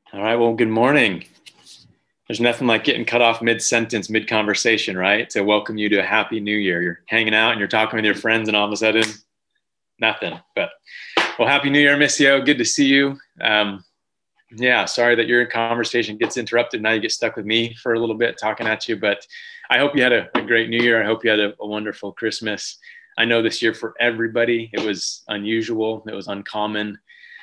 All right. Well, good morning. There's nothing like getting cut off mid-sentence, mid-conversation, right? To welcome you to a happy new year. You're hanging out and you're talking with your friends, and all of a sudden, nothing. But well, happy New Year, Missio. Good to see you. Yeah, sorry that your conversation gets interrupted. Now you get stuck with me for a little bit talking at you. But I hope you had a great New Year. I hope you had a wonderful Christmas. I know this year for everybody, it was unusual. It was uncommon.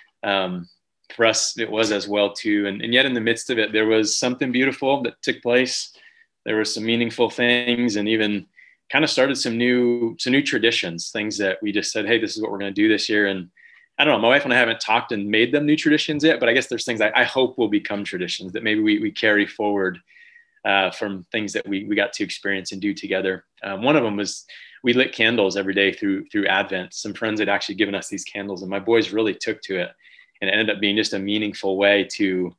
For us, it was as well too. And yet in the midst of it, there was something beautiful that took place. There were some meaningful things, and even kind of started some new traditions, things that we just said, hey, this is what we're going to do this year. And I don't know, my wife and I haven't talked and made them new traditions yet, but I guess there's things I hope will become traditions that maybe we carry forward from things that we got to experience and do together. One of them was we lit candles every day through Advent. Some friends had actually given us these candles, and my boys really took to it. And it ended up being just a meaningful way to,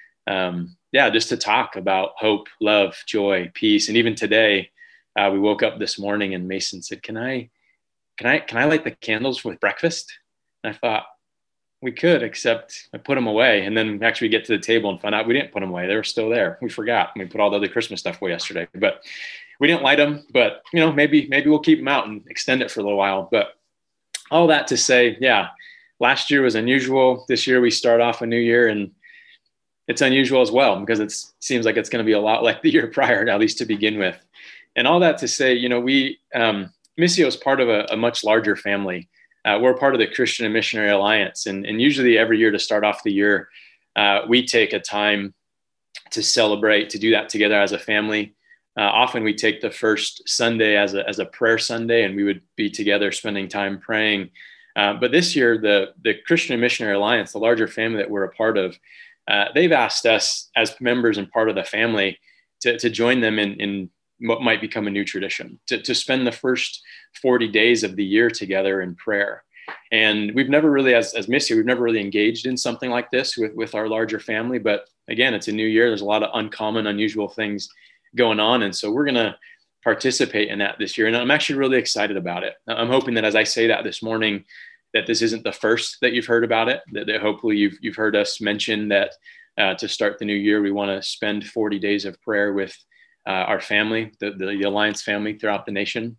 just to talk about hope, love, joy, peace. And even today, we woke up this morning and Mason said, can I light the candles with breakfast? And I thought we could, except I put them away. And then actually get to the table and find out we didn't put them away. They were still there. We forgot. We put all the other Christmas stuff away yesterday, but we didn't light them. But, maybe we'll keep them out and extend it for a little while. But all that to say, yeah, last year was unusual. This year we start off a new year, and it's unusual as well because it seems like it's going to be a lot like the year prior, at least to begin with. And all that to say, we Missio is part of a much larger family. We're part of the Christian and Missionary Alliance, and usually every year to start off the year, we take a time to celebrate, to do that together as a family. Often we take the first Sunday as a prayer Sunday, and we would be together spending time praying. But this year, the Christian and Missionary Alliance, the larger family that we're a part of, they've asked us as members and part of the family to join them in what might become a new tradition, to spend the first 40 days of the year together in prayer. And we've never really, as Missio, we've never really engaged in something like this with our larger family. But again, it's a new year. There's a lot of uncommon, unusual things going on. And so we're going to participate in that this year. And I'm actually really excited about it. I'm hoping that as I say that this morning, that this isn't the first that you've heard about it, that hopefully you've heard us mention that to start the new year, we want to spend 40 days of prayer with our family, the Alliance family throughout the nation.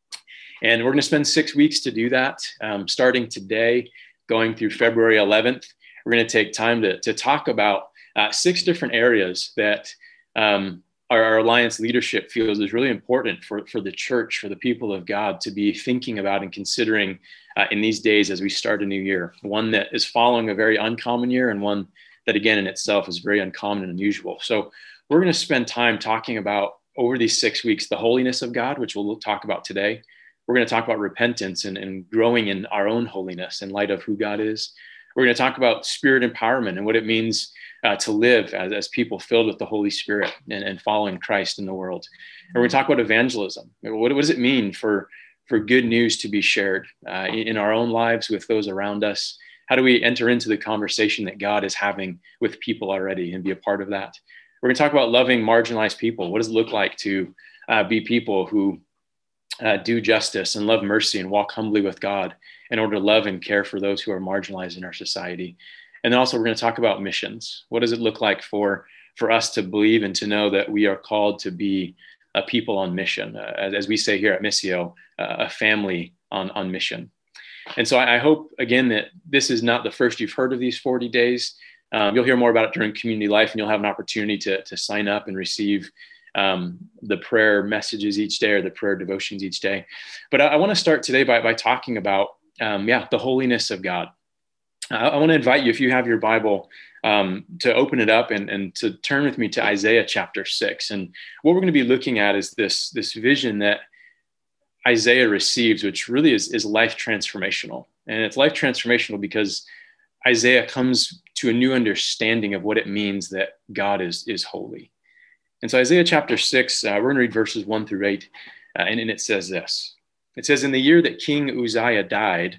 And we're going to spend 6 weeks to do that, starting today, going through February 11th. We're going to take time to talk about 6 different areas that our Alliance leadership feels is really important for the church, for the people of God to be thinking about and considering in these days as we start a new year. One that is following a very uncommon year, and one that, again, in itself is very uncommon and unusual. So we're going to spend time talking about, over these 6 weeks, the holiness of God, which we'll talk about today. We're going to talk about repentance and growing in our own holiness in light of who God is. We're going to talk about spirit empowerment and what it means to live as people filled with the Holy Spirit and following Christ in the world. And we're going to talk about evangelism. What does it mean for good news to be shared in our own lives with those around us? How do we enter into the conversation that God is having with people already and be a part of that? We're going to talk about loving marginalized people. What does it look like to be people who do justice and love mercy and walk humbly with God in order to love and care for those who are marginalized in our society? And then also we're going to talk about missions. What does it look like for us to believe and to know that we are called to be a people on mission, as we say here at Missio, a family on mission. And so I hope, again, that this is not the first you've heard of these 40 days. You'll hear more about it during community life, and you'll have an opportunity to sign up and receive the prayer messages each day, or the prayer devotions each day. But I want to start today by talking about, the holiness of God. I want to invite you, if you have your Bible, to open it up and to turn with me to Isaiah chapter 6. And what we're going to be looking at is this vision that Isaiah receives, which really is life transformational. And it's life transformational because Isaiah comes to a new understanding of what it means that God is holy. And so Isaiah chapter 6, we're going to read verses 1 through 8, and it says this. It says, "In the year that King Uzziah died,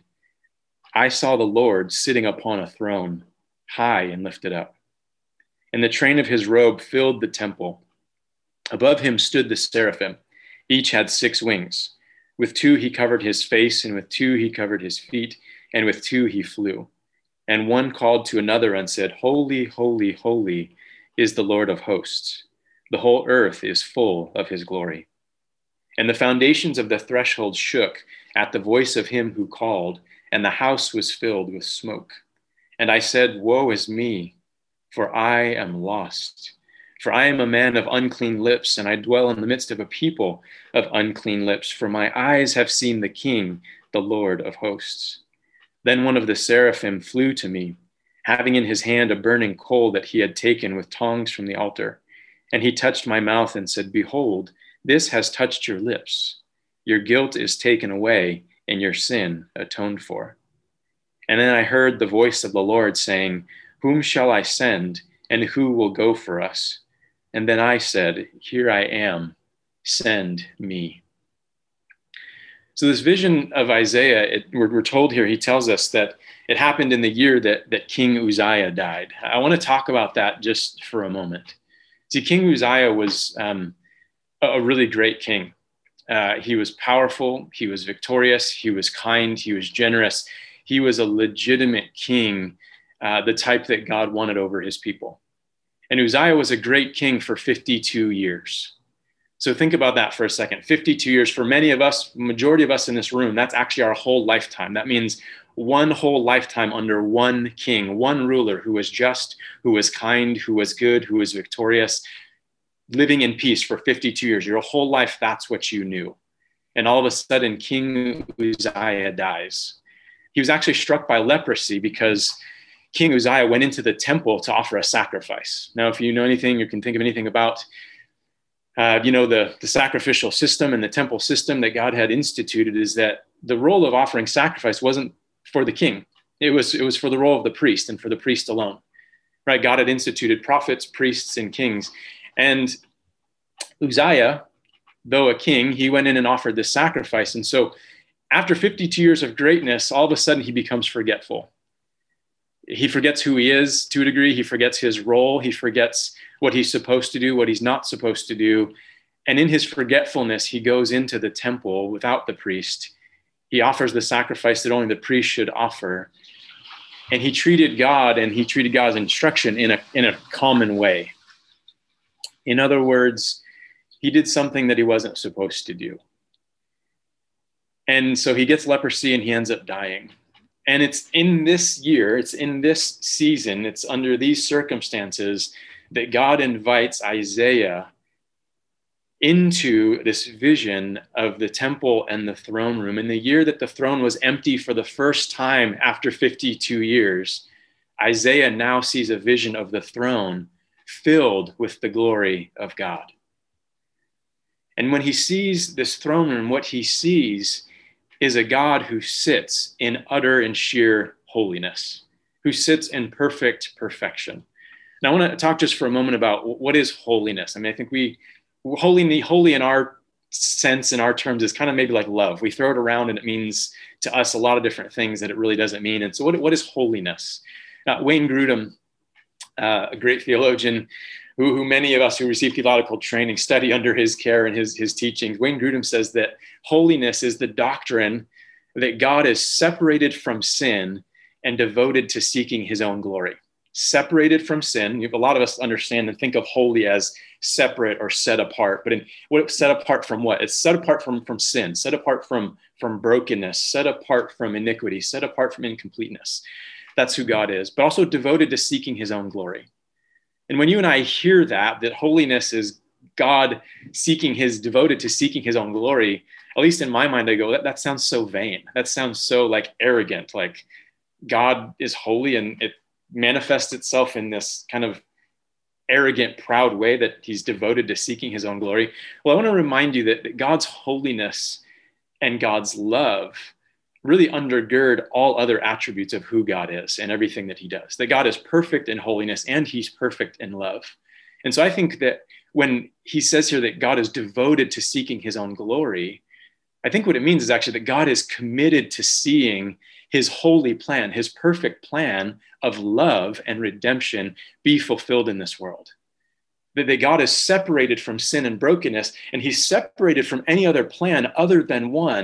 I saw the Lord sitting upon a throne, high and lifted up. And the train of his robe filled the temple. Above him stood the seraphim. Each had 6 wings. With 2 he covered his face, and with 2 he covered his feet, and with 2 he flew. And one called to another and said, Holy, holy, holy is the Lord of hosts. The whole earth is full of his glory. And the foundations of the threshold shook at the voice of him who called, and the house was filled with smoke. And I said, Woe is me, for I am lost. For I am a man of unclean lips, and I dwell in the midst of a people of unclean lips. For my eyes have seen the King, the Lord of hosts. Then one of the seraphim flew to me, having in his hand a burning coal that he had taken with tongs from the altar. And he touched my mouth and said, Behold, this has touched your lips. Your guilt is taken away, and your sin atoned for. And then I heard the voice of the Lord saying, Whom shall I send, and who will go for us? And then I said, Here I am, send me. So this vision of Isaiah, we're told here, he tells us that it happened in the year that King Uzziah died. I want to talk about that just for a moment. See, King Uzziah was a really great king. He was powerful, he was victorious, he was kind, he was generous. He was a legitimate king, the type that God wanted over his people. And Uzziah was a great king for 52 years. So think about that for a second. 52 years for many of us, majority of us in this room, that's actually our whole lifetime. That means one whole lifetime under one king, one ruler who was just, who was kind, who was good, who was victorious, living in peace for 52 years. Your whole life, that's what you knew. And all of a sudden, King Uzziah dies. He was actually struck by leprosy because King Uzziah went into the temple to offer a sacrifice. Now, if you know anything, you can think of anything about the sacrificial system and the temple system that God had instituted, is that the role of offering sacrifice wasn't for the king. It was for the role of the priest and for the priest alone, right? God had instituted prophets, priests, and kings. And Uzziah, though a king, he went in and offered this sacrifice. And so after 52 years of greatness, all of a sudden he becomes forgetful. He forgets who he is to a degree. He forgets his role. He forgets what he's supposed to do, what he's not supposed to do. And in his forgetfulness, he goes into the temple without the priest. He offers the sacrifice that only the priest should offer. And he treated God and he treated God's instruction in a common way. In other words, he did something that he wasn't supposed to do. And so he gets leprosy and he ends up dying. And it's in this year, it's in this season, it's under these circumstances that God invites Isaiah into this vision of the temple and the throne room. In the year that the throne was empty for the first time after 52 years, Isaiah now sees a vision of the throne filled with the glory of God. And when he sees this throne room, what he sees is a God who sits in utter and sheer holiness, who sits in perfect perfection. Now, I want to talk just for a moment about what is holiness. I mean, I think holy in our sense, in our terms, is kind of maybe like love. We throw it around and it means to us a lot of different things that it really doesn't mean. And so what is holiness? Wayne Grudem, a great theologian who many of us who receive theological training study under his care and his teachings. Wayne Grudem says that holiness is the doctrine that God is separated from sin and devoted to seeking his own glory. Separated from sin. A lot of us understand and think of holy as separate or set apart, but set apart from what? It's set apart from sin, set apart from brokenness, set apart from iniquity, set apart from incompleteness. That's who God is, but also devoted to seeking his own glory. And when you and I hear that holiness is God devoted to seeking his own glory, at least in my mind, I go, that sounds so vain. That sounds so like arrogant, like God is holy and it manifests itself in this kind of arrogant, proud way that he's devoted to seeking his own glory. Well, I want to remind you that God's holiness and God's love really undergird all other attributes of who God is and everything that he does, that God is perfect in holiness and he's perfect in love. And so I think that when he says here that God is devoted to seeking his own glory, I think what it means is actually that God is committed to seeing his holy plan, his perfect plan of love and redemption be fulfilled in this world. That God is separated from sin and brokenness, and he's separated from any other plan other than one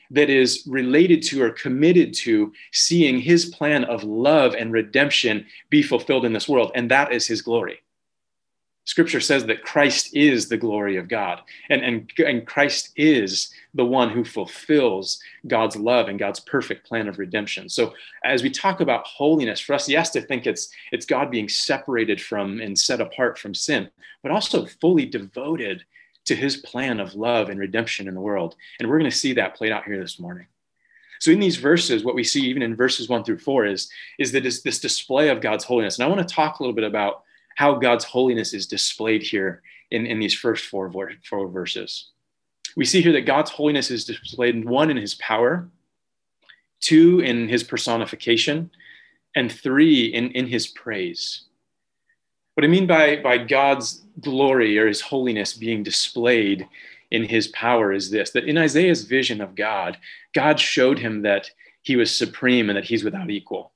that is related to or committed to seeing his plan of love and redemption be fulfilled in this world. And that is his glory. Scripture says that Christ is the glory of God, and Christ is the one who fulfills God's love and God's perfect plan of redemption. So as we talk about holiness, for us, yes, to think it's God being separated from and set apart from sin, but also fully devoted to his plan of love and redemption in the world. And we're going to see that played out here this morning. So in these verses, what we see even in verses 1-4 is that this display of God's holiness. And I want to talk a little bit about how God's holiness is displayed here in these first four verses. We see here that God's holiness is displayed, one, in his power, two, in his personification, and three, in his praise. What I mean by God's glory or his holiness being displayed in his power is this, that in Isaiah's vision of God, God showed him that he was supreme and that he's without equal.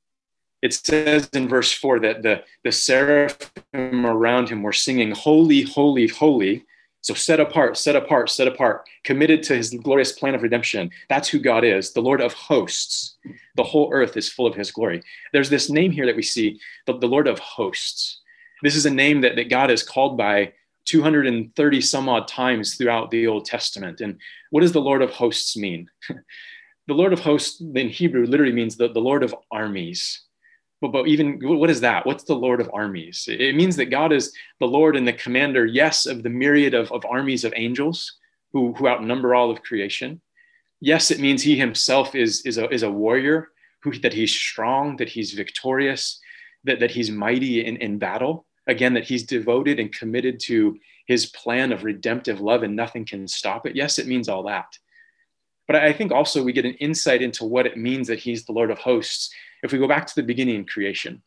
It says in verse 4 that the seraphim around him were singing, "Holy, holy, holy." So set apart, set apart, set apart, committed to his glorious plan of redemption. That's who God is, the Lord of hosts. The whole earth is full of his glory. There's this name here that we see, the Lord of hosts. This is a name that God is called by 230 some odd times throughout the Old Testament. And what does the Lord of hosts mean? The Lord of hosts in Hebrew literally means the Lord of armies. But even, what is that? What's the Lord of armies? It means that God is the Lord and the commander, yes, of the myriad of armies of angels who outnumber all of creation. Yes, it means he himself is a warrior, that he's strong, that he's victorious, that he's mighty in battle. Again, that he's devoted and committed to his plan of redemptive love and nothing can stop it. Yes, it means all that. But I think also we get an insight into what it means that he's the Lord of hosts if we go back to the beginning in creation.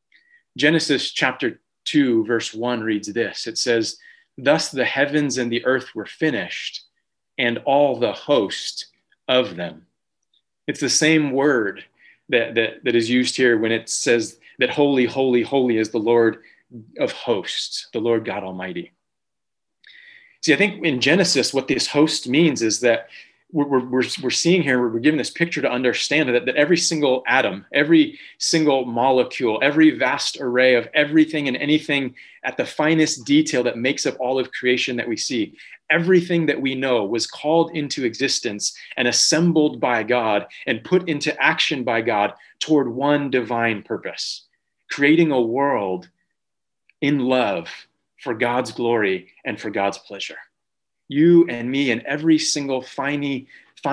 Genesis chapter 2, verse 1 reads this. It says, "Thus the heavens and the earth were finished, and all the host of them." It's the same word that is used here when it says that holy, holy, holy is the Lord of hosts, the Lord God Almighty. See, I think in Genesis, what this host means is that we're seeing here, we're given this picture to understand that every single atom, every single molecule, every vast array of everything and anything at the finest detail that makes up all of creation that we see, everything that we know was called into existence and assembled by God and put into action by God toward one divine purpose, creating a world in love for God's glory and for God's pleasure. You and me and every single finite,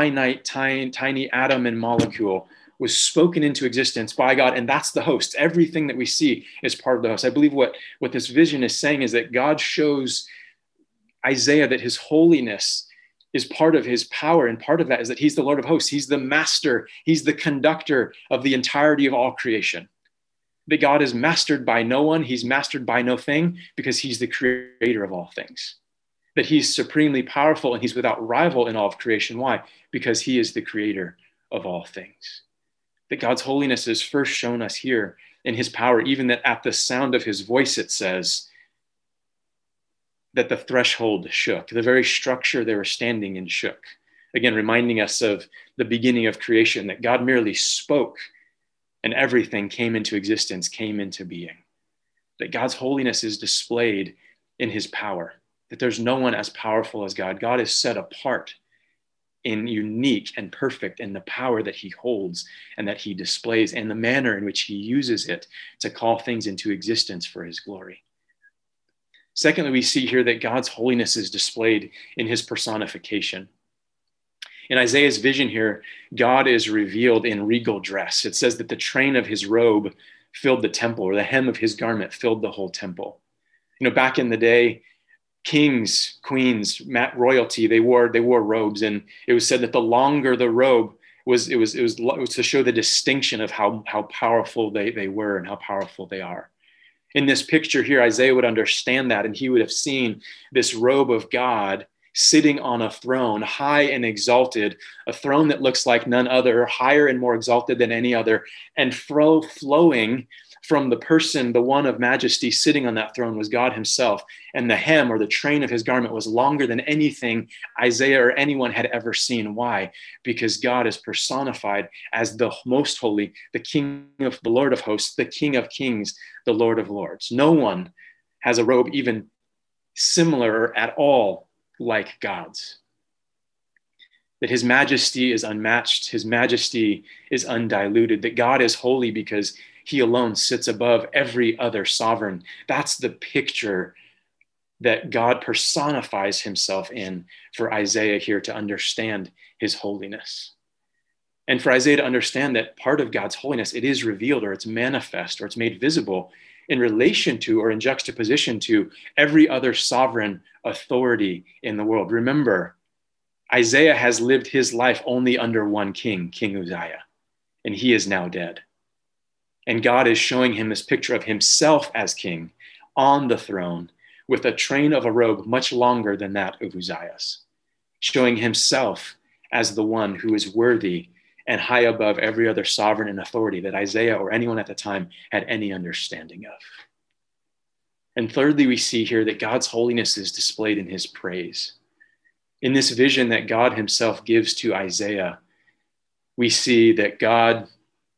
tiny atom and molecule was spoken into existence by God. And that's the host. Everything that we see is part of the host. I believe what this vision is saying is that God shows Isaiah that his holiness is part of his power. And part of that is that he's the Lord of hosts. He's the master. He's the conductor of the entirety of all creation. That God is mastered by no one. He's mastered by no thing because he's the creator of all things. That he's supremely powerful and he's without rival in all of creation. Why? Because he is the creator of all things. That God's holiness is first shown us here in his power, even that at the sound of his voice, it says that the threshold shook. The very structure they were standing in shook. Again, reminding us of the beginning of creation, that God merely spoke and everything came into existence, came into being. That God's holiness is displayed in his power. That there's no one as powerful as God. God is set apart and unique and perfect in the power that he holds and that he displays and the manner in which he uses it to call things into existence for his glory. Secondly, we see here that God's holiness is displayed in his personification. In Isaiah's vision here, God is revealed in regal dress. It says that the train of his robe filled the temple, or the hem of his garment filled the whole temple. You know, back in the day, kings, queens, royalty, they wore robes, and it was said that the longer the robe was to show the distinction of how powerful they were and how powerful they are. In this picture here, Isaiah would understand that, and he would have seen this robe of God sitting on a throne, high and exalted, a throne that looks like none other, higher and more exalted than any other, and flowing from the person, the one of majesty sitting on that throne was God himself. And the hem or the train of his garment was longer than anything Isaiah or anyone had ever seen. Why? Because God is personified as the most holy, the King of the Lord of hosts, the King of kings, the Lord of lords. No one has a robe even similar at all like God's. That his majesty is unmatched, his majesty is undiluted, that God is holy because he alone sits above every other sovereign. That's the picture that God personifies himself in for Isaiah here to understand his holiness. And for Isaiah to understand that part of God's holiness, it is revealed or it's manifest or it's made visible in relation to or in juxtaposition to every other sovereign authority in the world. Remember, Isaiah has lived his life only under one king, King Uzziah, and he is now dead. And God is showing him this picture of himself as king on the throne with a train of a robe much longer than that of Uzziah's, showing himself as the one who is worthy and high above every other sovereign and authority that Isaiah or anyone at the time had any understanding of. And thirdly, we see here that God's holiness is displayed in his praise. In this vision that God himself gives to Isaiah, we see that God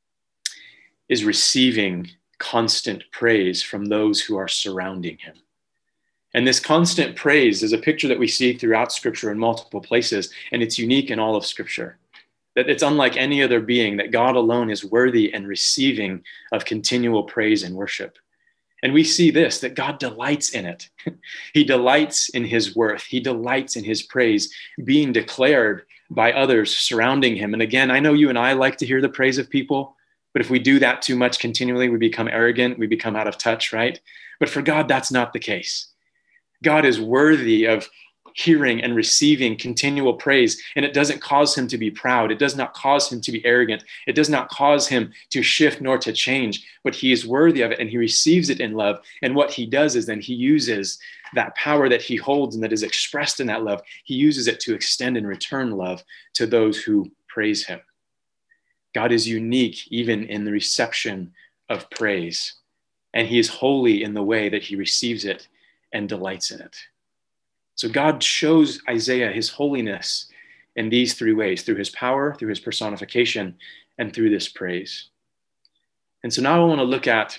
is receiving constant praise from those who are surrounding him. And this constant praise is a picture that we see throughout Scripture in multiple places, and it's unique in all of Scripture. That it's unlike any other being, that God alone is worthy and receiving of continual praise and worship. And we see this, that God delights in it. He delights in his worth. He delights in his praise being declared by others surrounding him. And again, I know you and I like to hear the praise of people, but if we do that too much continually, we become arrogant, we become out of touch, right? But for God, that's not the case. God is worthy of hearing and receiving continual praise, and it doesn't cause him to be proud. It does not cause him to be arrogant. It does not cause him to shift nor to change, but he is worthy of it, and he receives it in love. And what he does is then he uses that power that he holds and that is expressed in that love, he uses it to extend and return love to those who praise him. God is unique even in the reception of praise, and he is holy in the way that he receives it and delights in it. So God shows Isaiah his holiness in these three ways: through his power, through his personification, and through this praise. And so now I want to look at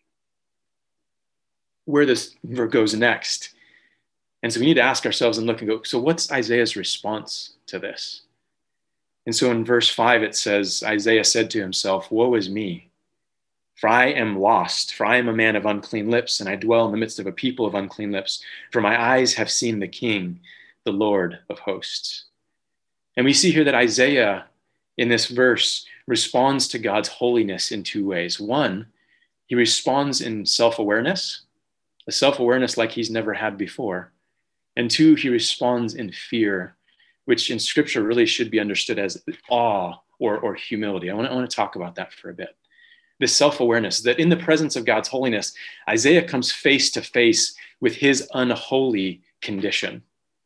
where this goes next. And so we need to ask ourselves and look and go, so what's Isaiah's response to this? And so in verse 5, it says, Isaiah said to himself, "Woe is me, for I am lost, for I am a man of unclean lips, and I dwell in the midst of a people of unclean lips, for my eyes have seen the King, the Lord of hosts." And we see here that Isaiah, in this verse, responds to God's holiness in two ways. One, he responds in self-awareness, a self-awareness like he's never had before. And two, he responds in fear, which in Scripture really should be understood as awe or humility. I want to talk about that for a bit. This self-awareness, that in the presence of God's holiness, Isaiah comes face to face with his unholy condition.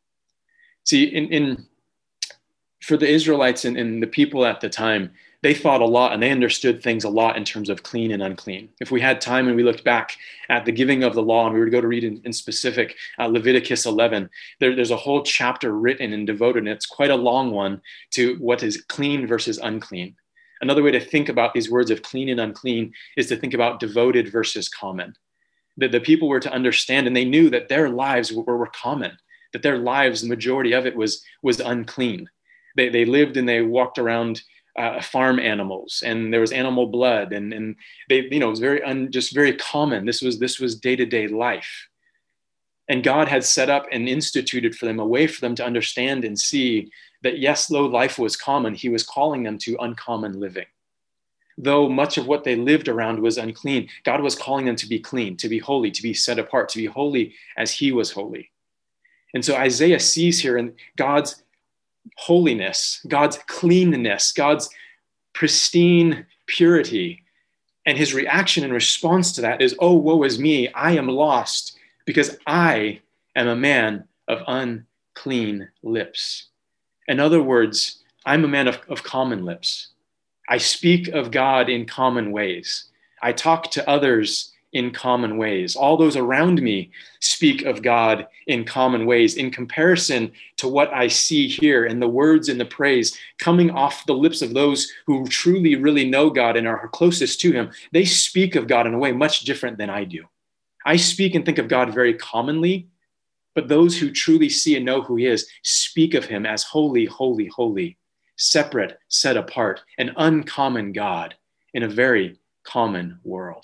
See, for the Israelites and the people at the time, they thought a lot and they understood things a lot in terms of clean and unclean. If we had time and we looked back at the giving of the law and we were to go to read in specific Leviticus 11, there's a whole chapter written and devoted, and it's quite a long one, to what is clean versus unclean. Another way to think about these words of clean and unclean is to think about devoted versus common. That the people were to understand, and they knew that their lives were common, that their lives, the majority of it was unclean. They lived and they walked around farm animals, and there was animal blood, and they, it was just very common. This was day-to-day life. And God had set up and instituted for them a way for them to understand and see that yes, though life was common, he was calling them to uncommon living. Though much of what they lived around was unclean, God was calling them to be clean, to be holy, to be set apart, to be holy as he was holy. And so Isaiah sees here in God's holiness, God's cleanness, God's pristine purity. And his reaction in response to that is, "Oh, woe is me, I am lost, because I am a man of unclean lips." In other words, I'm a man of common lips. I speak of God in common ways. I talk to others in common ways. All those around me speak of God in common ways in comparison to what I see here and the words and the praise coming off the lips of those who truly, really know God and are closest to him. They speak of God in a way much different than I do. I speak and think of God very commonly, but those who truly see and know who he is speak of him as holy, holy, holy, separate, set apart, an uncommon God in a very common world.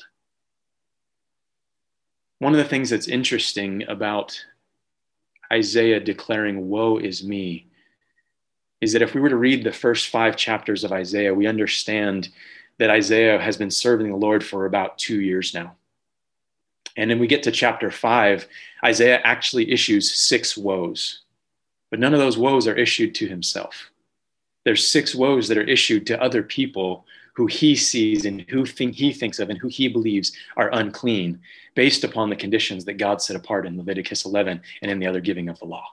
One of the things that's interesting about Isaiah declaring, "Woe is me," is that if we were to read the first 5 chapters of Isaiah, we understand that Isaiah has been serving the Lord for about 2 years now. And then we get to chapter 5, Isaiah actually issues 6 woes, but none of those woes are issued to himself. There's 6 woes that are issued to other people who he sees and he thinks of and who he believes are unclean based upon the conditions that God set apart in Leviticus 11 and in the other giving of the law.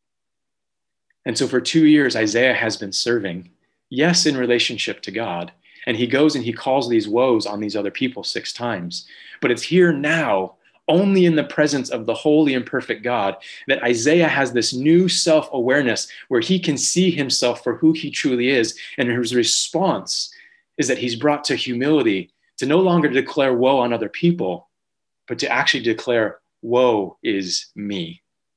And so for 2 years, Isaiah has been serving, yes, in relationship to God, and he goes and he calls these woes on these other people 6 times. But it's here now, only in the presence of the holy and perfect God, that Isaiah has this new self-awareness where he can see himself for who he truly is. And his response is that he's brought to humility to no longer declare woe on other people, but to actually declare, "Woe is me.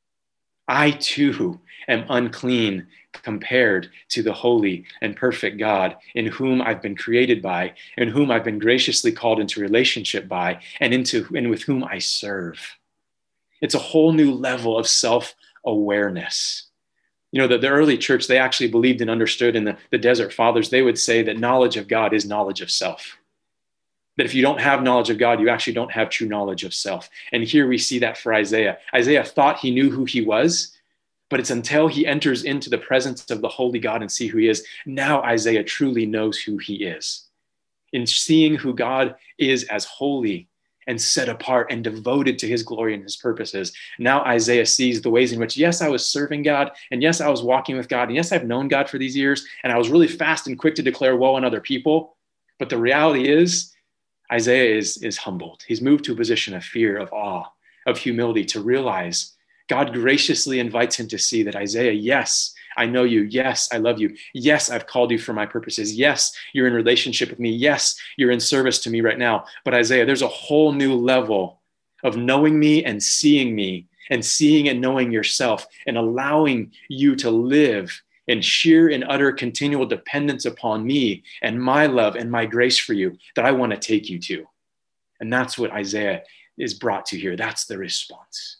I too am unclean compared to the holy and perfect God in whom I've been created by, in whom I've been graciously called into relationship by, and with whom I serve." It's a whole new level of self-awareness. You know, the early church, they actually believed and understood, in the Desert Fathers, they would say that knowledge of God is knowledge of self. That if you don't have knowledge of God, you actually don't have true knowledge of self. And here we see that for Isaiah. Isaiah thought he knew who he was, but it's until he enters into the presence of the holy God and see who he is, now Isaiah truly knows who he is. In seeing who God is as holy and set apart and devoted to his glory and his purposes, now Isaiah sees the ways in which, yes, I was serving God, and yes, I was walking with God, and yes, I've known God for these years, and I was really fast and quick to declare woe on other people. But the reality is, Isaiah is humbled. He's moved to a position of fear, of awe, of humility, to realize God graciously invites him to see that, Isaiah, yes, I know you. Yes, I love you. Yes, I've called you for my purposes. Yes, you're in relationship with me. Yes, you're in service to me right now. But Isaiah, there's a whole new level of knowing me and seeing and knowing yourself and allowing you to live in sheer and utter continual dependence upon me and my love and my grace for you that I want to take you to. And that's what Isaiah is brought to here. That's the response.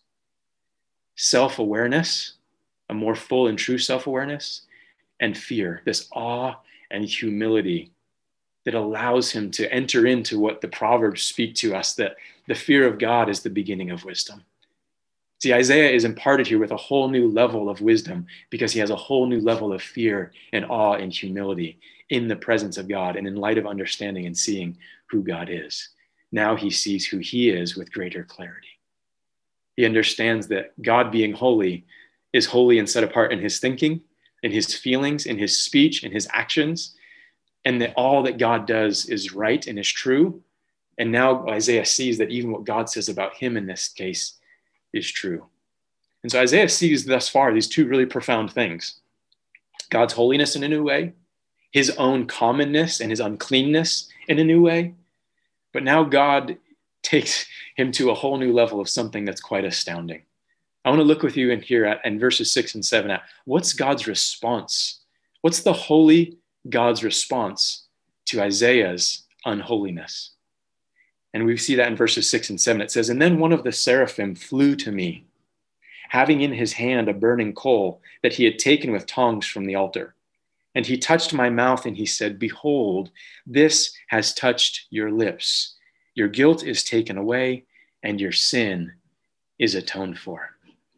Self-awareness, a more full and true self-awareness, and fear, this awe and humility that allows him to enter into what the Proverbs speak to us, that the fear of God is the beginning of wisdom. See, Isaiah is imparted here with a whole new level of wisdom because he has a whole new level of fear and awe and humility in the presence of God and in light of understanding and seeing who God is. Now he sees who he is with greater clarity. He understands that God being holy is holy and set apart in his thinking, in his feelings, in his speech, in his actions, and that all that God does is right and is true. And now Isaiah sees that even what God says about him in this case is true. And so Isaiah sees thus far these 2 really profound things: God's holiness in a new way, his own commonness and his uncleanness in a new way. But now God takes him to a whole new level of something that's quite astounding. I want to look with you in here in verses 6 and 7 at what's God's response? What's the holy God's response to Isaiah's unholiness? And we see that in verses 6 and 7. It says, "And then one of the seraphim flew to me, having in his hand a burning coal that he had taken with tongs from the altar. And he touched my mouth and he said, 'Behold, this has touched your lips. Your guilt is taken away and your sin is atoned for.'"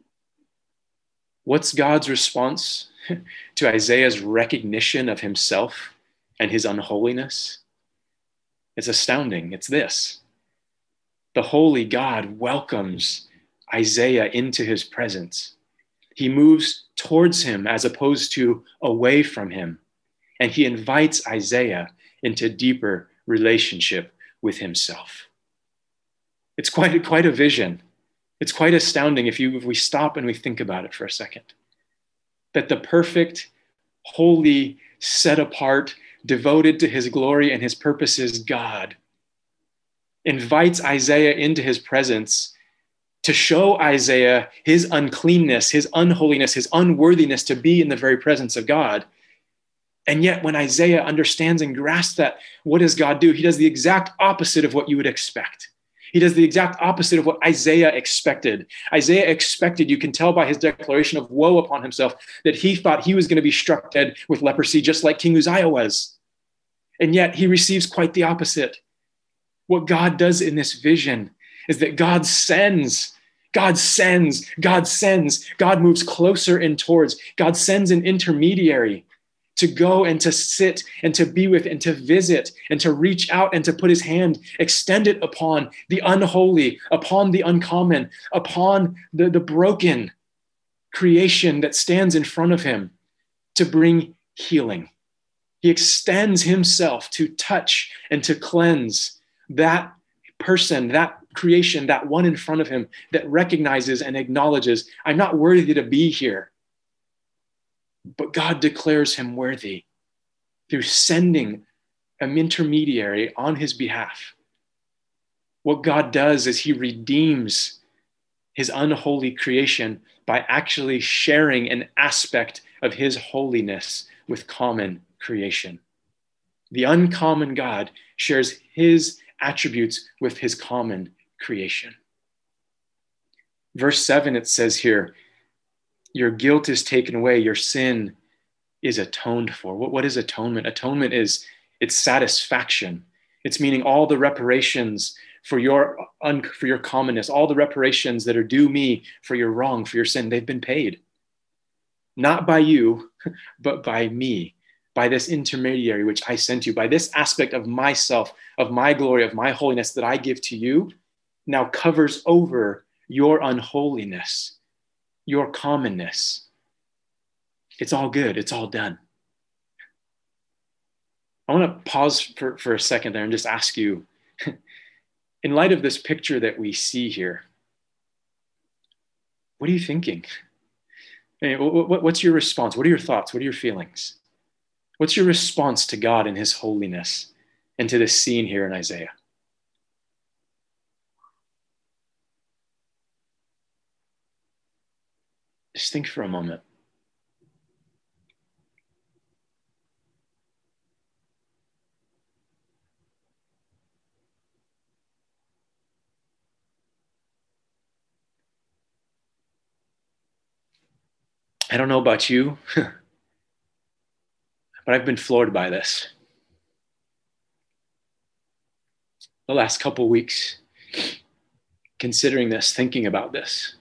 What's God's response to Isaiah's recognition of himself and his unholiness? It's astounding. It's this: the holy God welcomes Isaiah into his presence. He moves towards him as opposed to away from him. And he invites Isaiah into deeper relationship with himself. It's quite a vision. It's quite astounding if we stop and we think about it for a second. That the perfect, holy, set apart, devoted to his glory and his purposes God invites Isaiah into his presence to show Isaiah his uncleanness, his unholiness, his unworthiness to be in the very presence of God. And yet when Isaiah understands and grasps that, what does God do? He does the exact opposite of what you would expect. He does the exact opposite of what Isaiah expected. Isaiah expected, you can tell by his declaration of woe upon himself, that he thought he was going to be struck dead with leprosy, just like King Uzziah was. And yet he receives quite the opposite. What God does in this vision is that God sends. God moves closer and towards. God sends an intermediary to go and to sit and to be with and to visit and to reach out and to put his hand extended upon the unholy, upon the uncommon, upon the broken creation that stands in front of him to bring healing. He extends himself to touch and to cleanse that person, that creation, that one in front of him that recognizes and acknowledges, I'm not worthy to be here. But God declares him worthy through sending an intermediary on his behalf. What God does is he redeems his unholy creation by actually sharing an aspect of his holiness with common creation. The uncommon God shares his attributes with his common creation. Verse 7, it says here, your guilt is taken away, your sin is atoned for. What is atonement? Atonement is it's satisfaction. It's meaning all the reparations for your commonness, all the reparations that are due me for your wrong, for your sin, they've been paid. Not by you, but by me, by this intermediary which I sent you, by this aspect of myself, of my glory, of my holiness that I give to you, now covers over your unholiness, your commonness. It's all good. It's all done. I want to pause for a second there and just ask you, in light of this picture that we see here, what are you thinking? What's your response? What are your thoughts? What are your feelings? What's your response to God and his holiness and to this scene here in Isaiah? Just think for a moment. I don't know about you, but I've been floored by this. The last couple of weeks, considering this, thinking about this.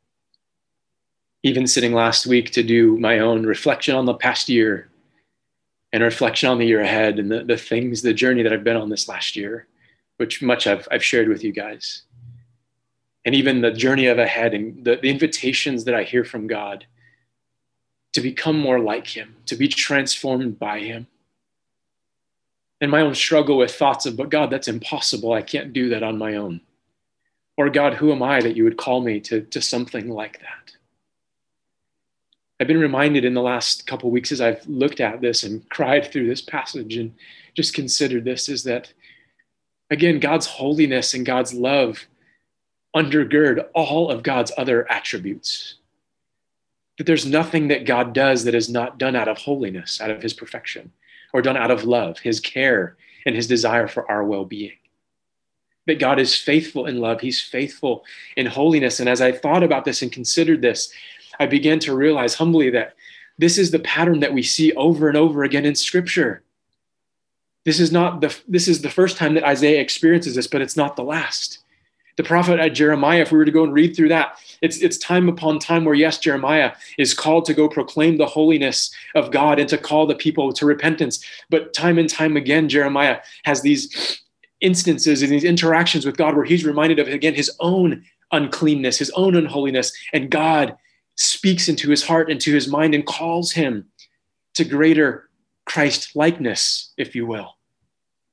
Even sitting last week to do my own reflection on the past year and reflection on the year ahead and the things, the journey that I've been on this last year, which much I've shared with you guys. And even the journey of ahead and the invitations that I hear from God to become more like him, to be transformed by him. And my own struggle with thoughts of, but God, that's impossible. I can't do that on my own. Or God, who am I that you would call me to something like that? I've been reminded in the last couple of weeks as I've looked at this and cried through this passage and just considered this, is that, again, God's holiness and God's love undergird all of God's other attributes. That there's nothing that God does that is not done out of holiness, out of his perfection, or done out of love, his care, and his desire for our well-being. That God is faithful in love. He's faithful in holiness. And as I thought about this and considered this, I began to realize humbly that this is the pattern that we see over and over again in Scripture. This is the first time that Isaiah experiences this, but it's not the last. The prophet Jeremiah, if we were to go and read through that, it's time upon time where, yes, Jeremiah is called to go proclaim the holiness of God and to call the people to repentance. But time and time again, Jeremiah has these instances and these interactions with God where he's reminded of, again, his own uncleanness, his own unholiness, and God speaks into his heart and to his mind and calls him to greater Christ likeness, if you will.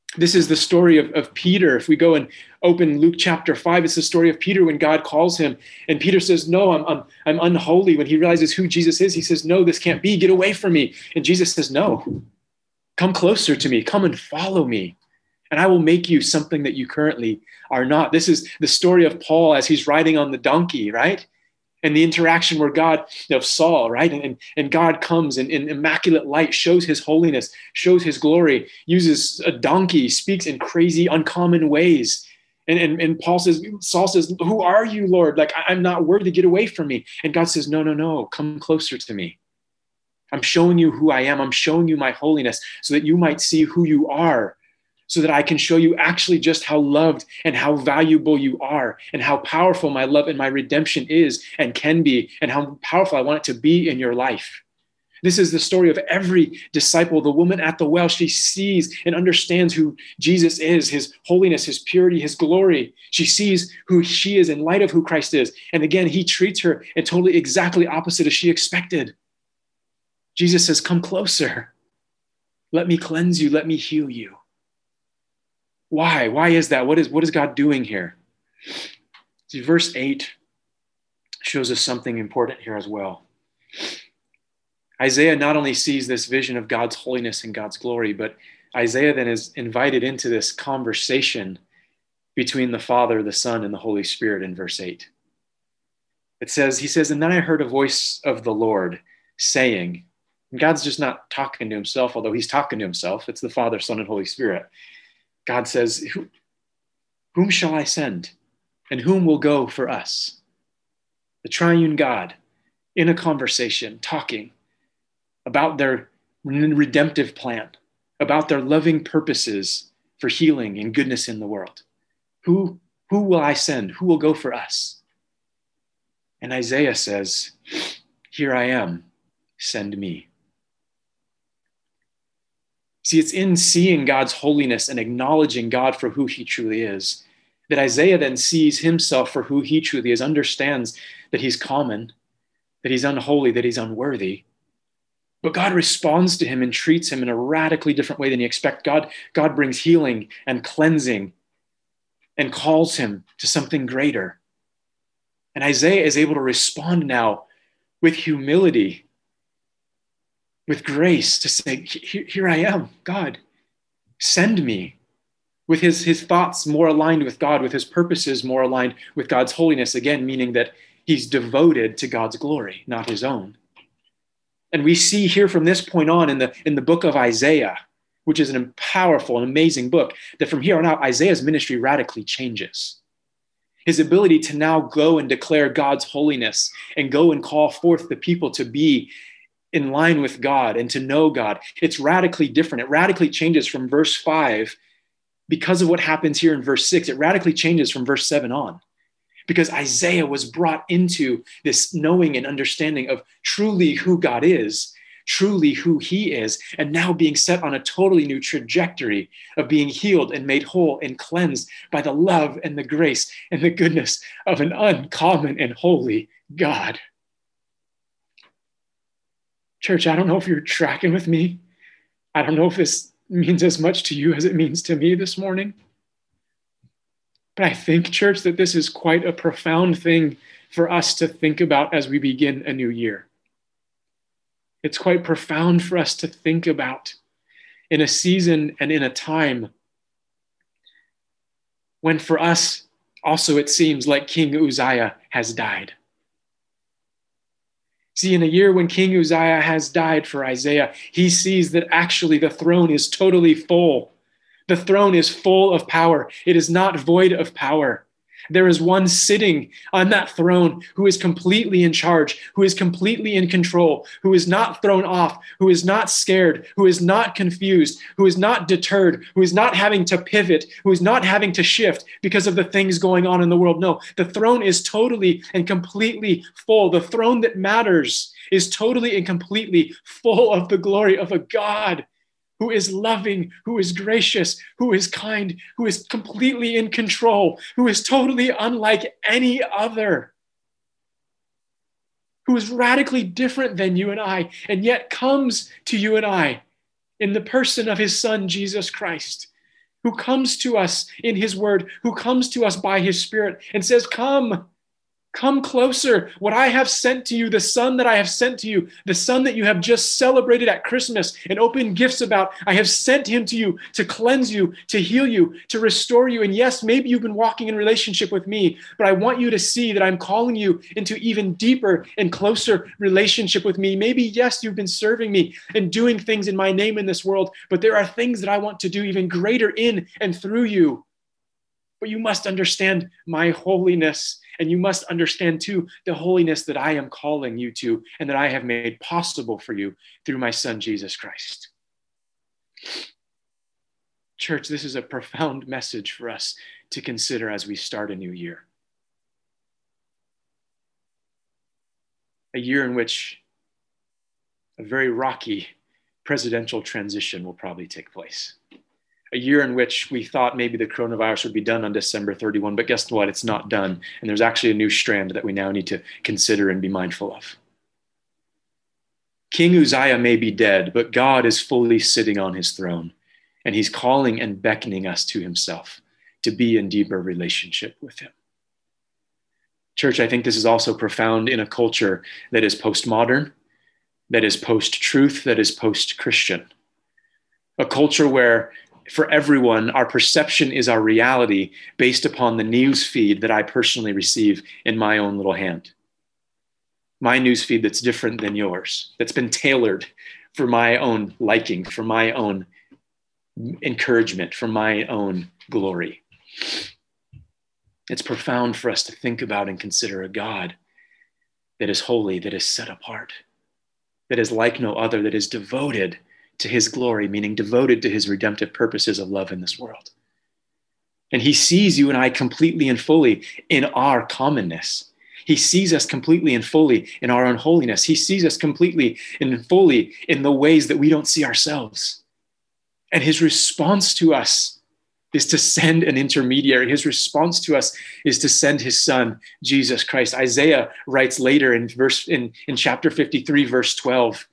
This is the story of Peter. If we go and open Luke chapter 5, it's the story of Peter when God calls him. And Peter says, no, I'm unholy. When he realizes who Jesus is, he says, no, this can't be. Get away from me. And Jesus says, no, come closer to me. Come and follow me. And I will make you something that you currently are not. This is the story of Paul as he's riding on the donkey, right? And the interaction where God, of Saul, right? And God comes in immaculate light, shows his holiness, shows his glory, uses a donkey, speaks in crazy, uncommon ways. And Saul says, who are you, Lord? Like, I'm not worthy, get away from me. And God says, no, come closer to me. I'm showing you who I am. I'm showing you my holiness so that you might see who you are, so that I can show you actually just how loved and how valuable you are and how powerful my love and my redemption is and can be and how powerful I want it to be in your life. This is the story of every disciple. The woman at the well, she sees and understands who Jesus is, his holiness, his purity, his glory. She sees who she is in light of who Christ is. And again, he treats her in totally exactly opposite as she expected. Jesus says, come closer. Let me cleanse you. Let me heal you. Why? Why is that? What is God doing here? See, verse 8 shows us something important here as well. Isaiah not only sees this vision of God's holiness and God's glory, but Isaiah then is invited into this conversation between the Father, the Son, and the Holy Spirit in verse 8. He says, and then I heard a voice of the Lord saying, and God's just not talking to himself, although he's talking to himself. It's the Father, Son, and Holy Spirit. God says, whom shall I send? And whom will go for us? The triune God in a conversation, talking about their redemptive plan, about their loving purposes for healing and goodness in the world. Who will I send? Who will go for us? And Isaiah says, here I am, send me. See, it's in seeing God's holiness and acknowledging God for who he truly is that Isaiah then sees himself for who he truly is, understands that he's common, that he's unholy, that he's unworthy. But God responds to him and treats him in a radically different way than you expect. God brings healing and cleansing and calls him to something greater. And Isaiah is able to respond now with humility, with grace, to say, here I am, God, send me. With his thoughts more aligned with God, with his purposes more aligned with God's holiness, again, meaning that he's devoted to God's glory, not his own. And we see here from this point on in the book of Isaiah, which is a powerful and amazing book, that from here on out, Isaiah's ministry radically changes. His ability to now go and declare God's holiness and go and call forth the people to be in line with God and to know God, it's radically different. It radically changes from verse 5 because of what happens here in verse 6. It radically changes from verse 7 on. Because Isaiah was brought into this knowing and understanding of truly who God is, truly who he is, and now being set on a totally new trajectory of being healed and made whole and cleansed by the love and the grace and the goodness of an uncommon and holy God. Church, I don't know if you're tracking with me. I don't know if this means as much to you as it means to me this morning. But I think, church, that this is quite a profound thing for us to think about as we begin a new year. It's quite profound for us to think about in a season and in a time when for us also it seems like King Uzziah has died. See, in a year when King Uzziah has died for Isaiah, he sees that actually the throne is totally full. The throne is full of power. It is not void of power. There is one sitting on that throne who is completely in charge, who is completely in control, who is not thrown off, who is not scared, who is not confused, who is not deterred, who is not having to pivot, who is not having to shift because of the things going on in the world. No, the throne is totally and completely full. The throne that matters is totally and completely full of the glory of a God who is loving, who is gracious, who is kind, who is completely in control, who is totally unlike any other, who is radically different than you and I, and yet comes to you and I in the person of his Son, Jesus Christ, who comes to us in his word, who comes to us by his Spirit and says, come closer. What I have sent to you, the Son that I have sent to you, the Son that you have just celebrated at Christmas and opened gifts about, I have sent him to you to cleanse you, to heal you, to restore you. And yes, maybe you've been walking in relationship with me, but I want you to see that I'm calling you into even deeper and closer relationship with me. Maybe, yes, you've been serving me and doing things in my name in this world, but there are things that I want to do even greater in and through you. But you must understand my holiness, and you must understand too the holiness that I am calling you to and that I have made possible for you through my Son, Jesus Christ. Church, this is a profound message for us to consider as we start a new year. A year in which a very rocky presidential transition will probably take place. A year in which we thought maybe the coronavirus would be done on December 31, but guess what? It's not done. And there's actually a new strand that we now need to consider and be mindful of. King Uzziah may be dead, but God is fully sitting on his throne, and he's calling and beckoning us to himself to be in deeper relationship with him. Church, I think this is also profound in a culture that is postmodern, that is post-truth, that is post-Christian. A culture where for everyone, our perception is our reality based upon the news feed that I personally receive in my own little hand. My news feed that's different than yours, that's been tailored for my own liking, for my own encouragement, for my own glory. It's profound for us to think about and consider a God that is holy, that is set apart, that is like no other, that is devoted to his glory, meaning devoted to his redemptive purposes of love in this world. And he sees you and I completely and fully in our commonness. He sees us completely and fully in our unholiness. He sees us completely and fully in the ways that we don't see ourselves. And his response to us is to send an intermediary. His response to us is to send his Son, Jesus Christ. Isaiah writes later in chapter 53, verse 12,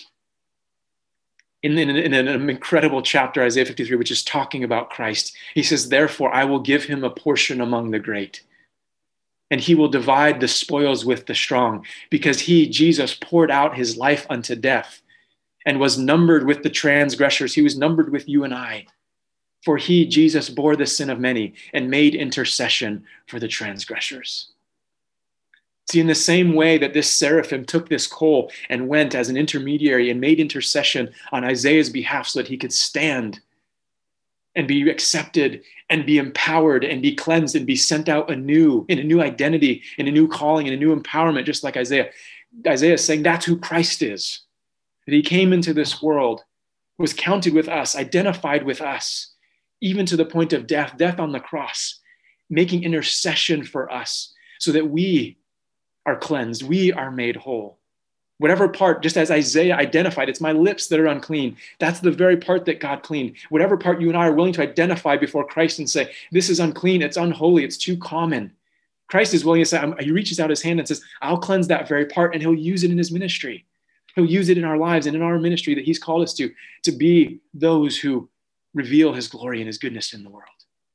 in an incredible chapter, Isaiah 53, which is talking about Christ. He says, therefore, I will give him a portion among the great, and he will divide the spoils with the strong, because he, Jesus, poured out his life unto death and was numbered with the transgressors. He was numbered with you and I. For he, Jesus, bore the sin of many and made intercession for the transgressors. See, in the same way that this seraphim took this coal and went as an intermediary and made intercession on Isaiah's behalf so that he could stand and be accepted and be empowered and be cleansed and be sent out anew in a new identity, in a new calling, in a new empowerment, just like Isaiah. Isaiah is saying that's who Christ is, that he came into this world, was counted with us, identified with us, even to the point of death on the cross, making intercession for us so that we are cleansed, we are made whole. Whatever part, just as Isaiah identified, it's my lips that are unclean. That's the very part that God cleaned. Whatever part you and I are willing to identify before Christ and say, this is unclean, it's unholy, it's too common. Christ is willing to say, he reaches out his hand and says, I'll cleanse that very part, and he'll use it in his ministry. He'll use it in our lives and in our ministry that he's called us to be those who reveal his glory and his goodness in the world.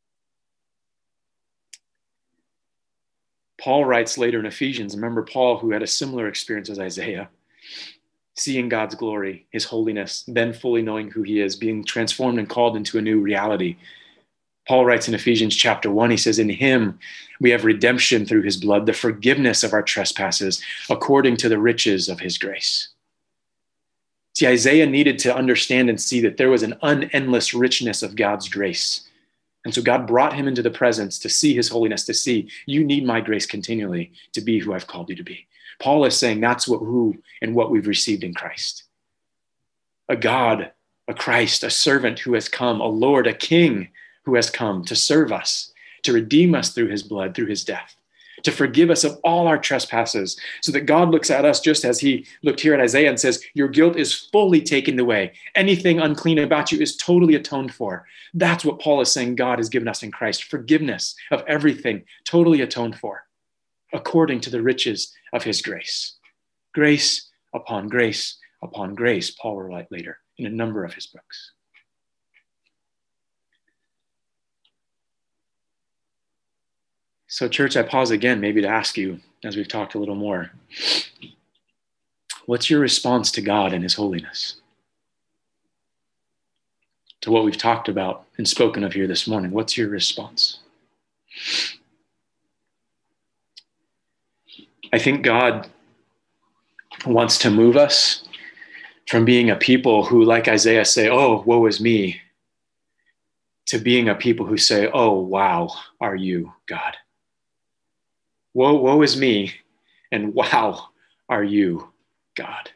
Paul writes later in Ephesians, remember Paul, who had a similar experience as Isaiah, seeing God's glory, his holiness, then fully knowing who he is, being transformed and called into a new reality. Paul writes in Ephesians chapter 1, he says, in him we have redemption through his blood, the forgiveness of our trespasses, according to the riches of his grace. See, Isaiah needed to understand and see that there was an unendless richness of God's grace. And so God brought him into the presence to see his holiness, to see you need my grace continually to be who I've called you to be. Paul is saying that's what we've received in Christ. A God, a Christ, a servant who has come, a Lord, a king who has come to serve us, to redeem us through his blood, through his death, to forgive us of all our trespasses, so that God looks at us just as he looked here at Isaiah and says, your guilt is fully taken away. Anything unclean about you is totally atoned for. That's what Paul is saying God has given us in Christ, forgiveness of everything, totally atoned for, according to the riches of his grace. Grace upon grace upon grace, Paul will write later in a number of his books. So, church, I pause again, maybe to ask you, as we've talked a little more, what's your response to God and his holiness? To what we've talked about and spoken of here this morning, what's your response? I think God wants to move us from being a people who, like Isaiah, say, oh, woe is me, to being a people who say, oh, wow, are you, God? Woe is me, and wow, are you, God?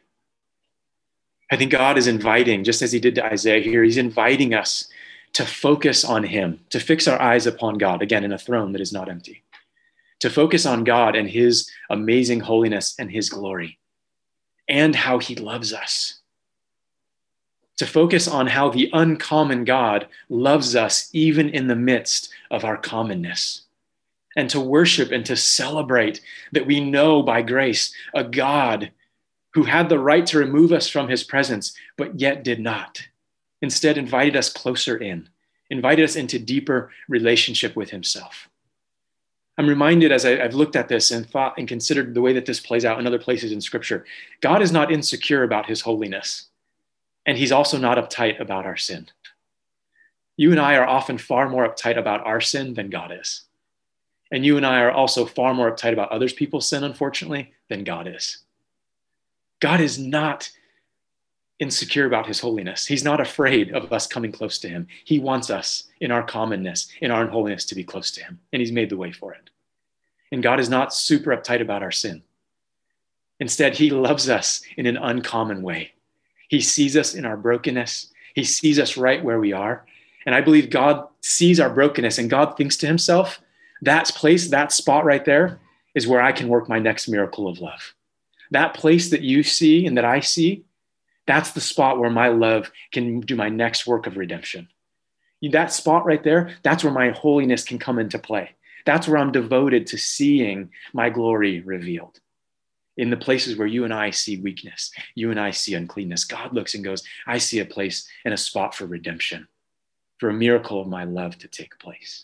I think God is inviting, just as he did to Isaiah here, he's inviting us to focus on him, to fix our eyes upon God, again, in a throne that is not empty, to focus on God and his amazing holiness and his glory, and how he loves us, to focus on how the uncommon God loves us even in the midst of our commonness, and to worship and to celebrate that we know by grace a God who had the right to remove us from his presence, but yet did not. Instead, invited us closer in, invited us into deeper relationship with himself. I'm reminded as I've looked at this and thought and considered the way that this plays out in other places in Scripture, God is not insecure about his holiness, and he's also not uptight about our sin. You and I are often far more uptight about our sin than God is. And you and I are also far more uptight about other people's sin, unfortunately, than God is. God is not insecure about his holiness. He's not afraid of us coming close to him. He wants us in our commonness, in our unholiness, to be close to him. And he's made the way for it. And God is not super uptight about our sin. Instead, he loves us in an uncommon way. He sees us in our brokenness. He sees us right where we are. And I believe God sees our brokenness and God thinks to himself, that place, that spot right there is where I can work my next miracle of love. That place that you see and that I see, that's the spot where my love can do my next work of redemption. That spot right there, that's where my holiness can come into play. That's where I'm devoted to seeing my glory revealed. In the places where you and I see weakness, you and I see uncleanness, God looks and goes, I see a place and a spot for redemption, for a miracle of my love to take place.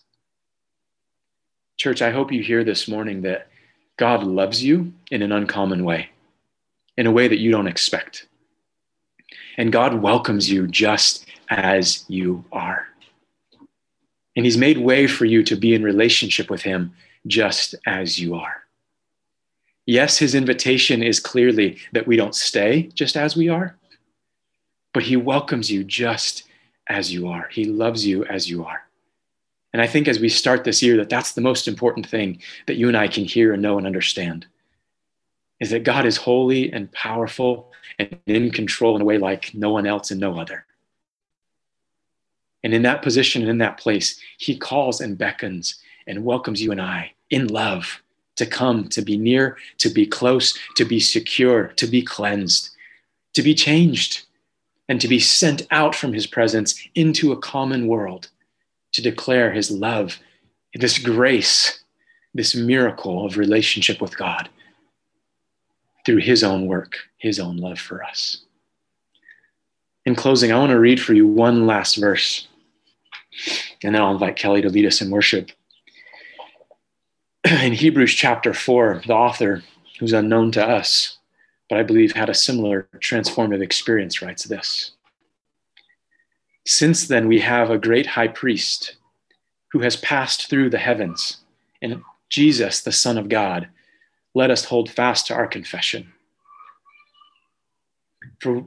Church, I hope you hear this morning that God loves you in an uncommon way, in a way that you don't expect. And God welcomes you just as you are. And he's made way for you to be in relationship with him just as you are. Yes, his invitation is clearly that we don't stay just as we are, but he welcomes you just as you are. He loves you as you are. And I think as we start this year, that's the most important thing that you and I can hear and know and understand, is that God is holy and powerful and in control in a way like no one else and no other. And in that position and in that place, he calls and beckons and welcomes you and I in love to come, to be near, to be close, to be secure, to be cleansed, to be changed, and to be sent out from his presence into a common world to declare his love, this grace, this miracle of relationship with God through his own work, his own love for us. In closing, I want to read for you one last verse, and then I'll invite Kelly to lead us in worship. In Hebrews chapter 4, the author, who's unknown to us, but I believe had a similar transformative experience, writes this: Since then we have a great high priest who has passed through the heavens, and Jesus, the Son of God, let us hold fast to our confession. For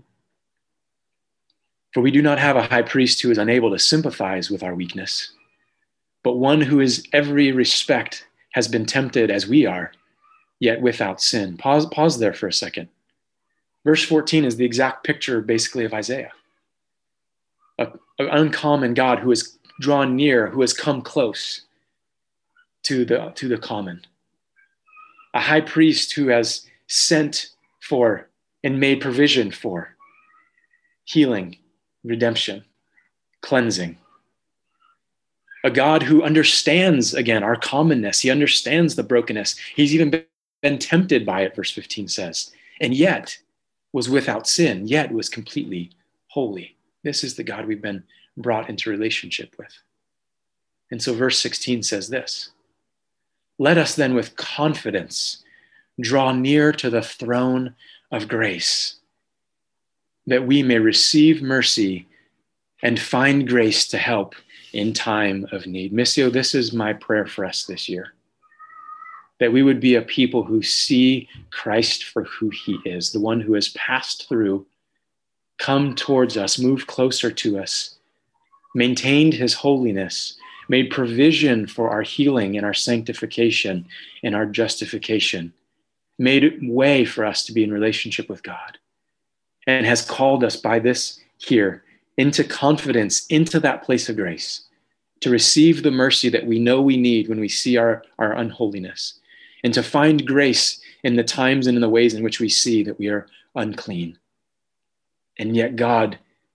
we do not have a high priest who is unable to sympathize with our weakness, but one who in every respect has been tempted as we are, yet without sin. Pause there for a second. Verse 14 is the exact picture basically of Isaiah. An uncommon God who has drawn near, who has come close to the common. A high priest who has sent for and made provision for healing, redemption, cleansing. A God who understands, again, our commonness. He understands the brokenness. He's even been tempted by it, verse 15 says, and yet was without sin, yet was completely holy. This is the God we've been brought into relationship with. And so verse 16 says this: Let us then with confidence draw near to the throne of grace, that we may receive mercy and find grace to help in time of need. Missio, this is my prayer for us this year, that we would be a people who see Christ for who he is, the one who has passed through, come towards us, moved closer to us, maintained his holiness, made provision for our healing and our sanctification and our justification, made way for us to be in relationship with God, and has called us by this here into confidence, into that place of grace, to receive the mercy that we know we need when we see our unholiness, and to find grace in the times and in the ways in which we see that we are unclean. And yet God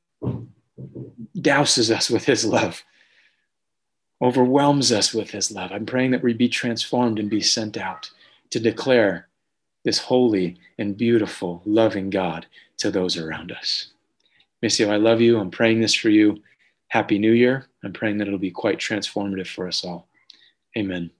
douses us with his love, overwhelms us with his love. I'm praying that we be transformed and be sent out to declare this holy and beautiful, loving God to those around us. Missio, I love you. I'm praying this for you. Happy New Year. I'm praying that it'll be quite transformative for us all. Amen.